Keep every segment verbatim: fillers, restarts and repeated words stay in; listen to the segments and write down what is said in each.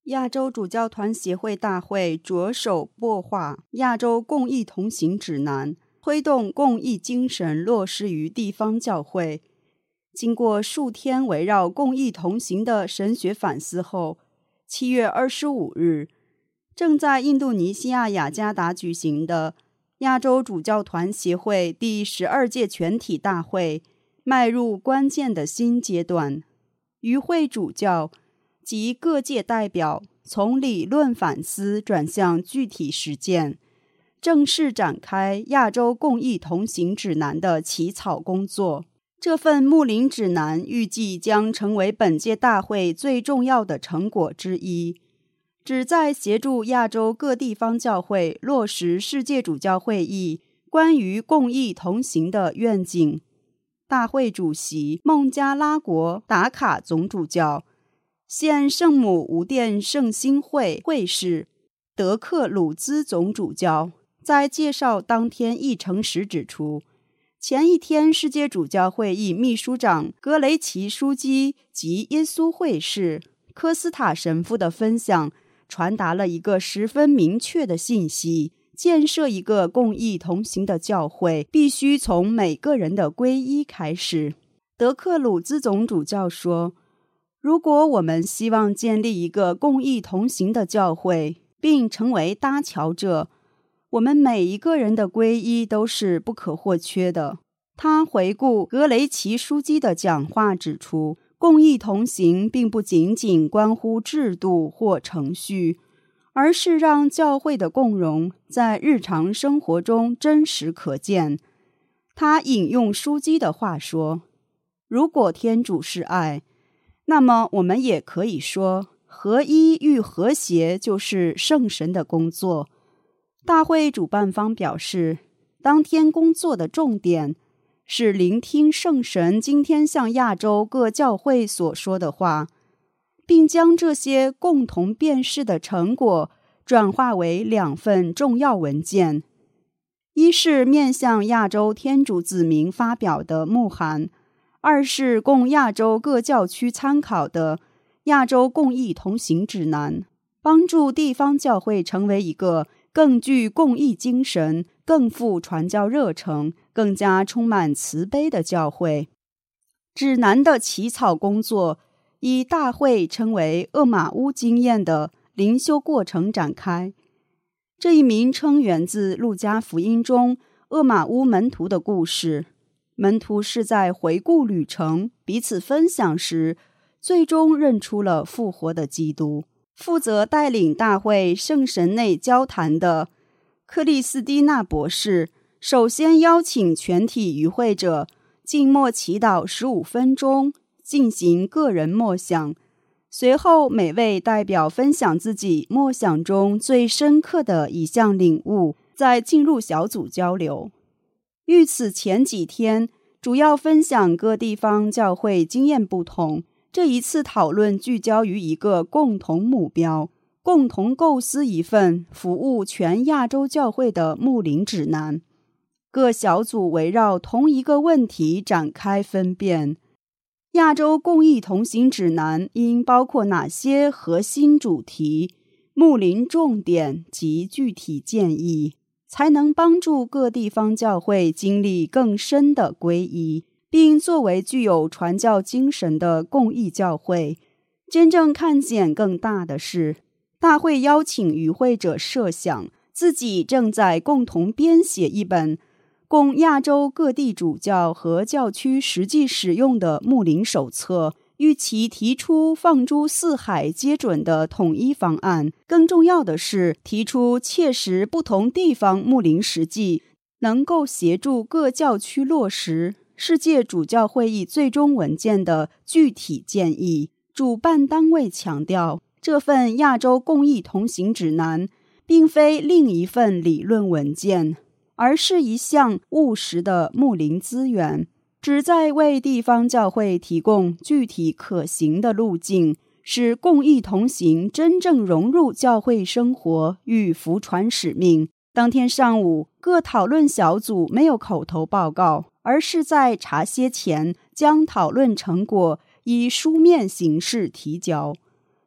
亚洲主教团协会大会着手擘画亚洲共益同行指南，推动共益精神落实于地方教会。经过数天围绕共益同行的神学反思后，七月二十五日，正在印度尼西亚雅加达举行的亚洲主教团协会第十二届全体大会迈入关键的新阶段。与会主教及各界代表从理论反思转向具体实践，正式展开亚洲共益同行指南的起草工作。这份牧灵指南预计将成为本届大会最重要的成果之一，旨在协助亚洲各地方教会落实世界主教会议关于共益同行的愿景。大会主席孟加拉国达卡总主教、现圣母无殿圣心会会士德克鲁兹总主教在介绍当天议程时指出，前一天世界主教会议秘书长格雷奇枢机及耶稣会士科斯塔神父的分享传达了一个十分明确的信息：建设一个共益同行的教会必须从每个人的皈依开始。德克鲁兹总主教说，如果我们希望建立一个共益同行的教会并成为搭桥者，我们每一个人的皈依都是不可或缺的。他回顾格雷奇枢机的讲话指出，共益同行并不仅仅关乎制度或程序，而是让教会的共融在日常生活中真实可见。他引用枢机的话说，如果天主是爱，那么我们也可以说，合一与和谐就是圣神的工作。大会主办方表示，当天工作的重点是聆听圣神今天向亚洲各教会所说的话，并将这些共同辨识的成果转化为两份重要文件。一是面向亚洲天主子民发表的牧函，二是供亚洲各教区参考的亚洲共益同行指南，帮助地方教会成为一个更具共益精神、更富传教热诚、更加充满慈悲的教会。指南的起草工作以大会称为厄玛乌经验的灵修过程展开。这一名称源自路加福音中厄玛乌门徒的故事。门徒是在回顾旅程、彼此分享时，最终认出了复活的基督。负责带领大会圣神内交谈的克里斯蒂娜博士首先邀请全体与会者静默祈祷十五分钟，进行个人默想。随后每位代表分享自己默想中最深刻的一项领悟，再进入小组交流。遇此前几天主要分享各地方教会经验不同，这一次讨论聚焦于一个共同目标，共同构思一份服务全亚洲教会的牧灵指南。各小组围绕同一个问题展开分辨：亚洲共益同行指南应包括哪些核心主题、牧灵重点及具体建议，才能帮助各地方教会经历更深的皈依，并作为具有传教精神的共益教会。真正看见更大的是，大会邀请与会者设想自己正在共同编写一本供亚洲各地主教和教区实际使用的牧灵手册，与其提出放诸四海皆准的统一方案。更重要的是，提出切实不同地方牧灵实际，能够协助各教区落实世界主教会议最终文件的具体建议。主办单位强调，这份亚洲共益同行指南并非另一份理论文件，而是一项务实的牧灵资源，旨在为地方教会提供具体可行的路径，使共益同行真正融入教会生活与福传使命。当天上午，各讨论小组没有口头报告，而是在茶歇前将讨论成果以书面形式提交。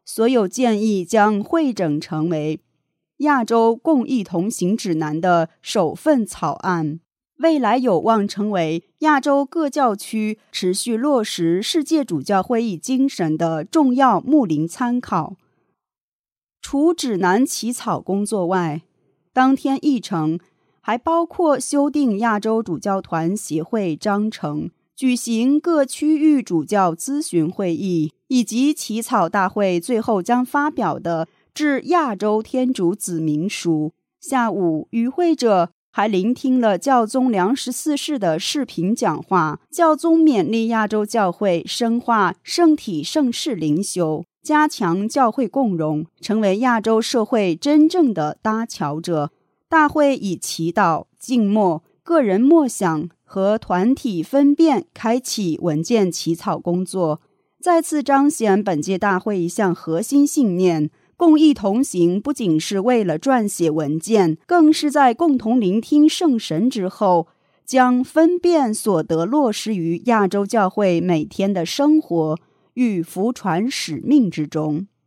所有建议将汇整成为亚洲共益同行指南的首份草案，未来有望成为亚洲各教区持续落实世界主教会议精神的重要牧灵参考。除指南起草工作外，当天议程还包括修订亚洲主教团协会章程，举行各区域主教咨询会议，以及起草大会最后将发表的致亚洲天主子民书。下午，与会者还聆听了教宗良十四世的视频讲话。教宗勉励亚洲教会深化圣体圣事灵修，加强教会共融，成为亚洲社会真正的搭桥者。大会以祈祷、静默、个人默想和团体分辨开启文件起草工作，再次彰显本届大会一项核心信念：共益同行不仅是为了撰写文件，更是在共同聆听圣神之后，将分辨所得落实于亚洲教会每天的生活与福传使命之中。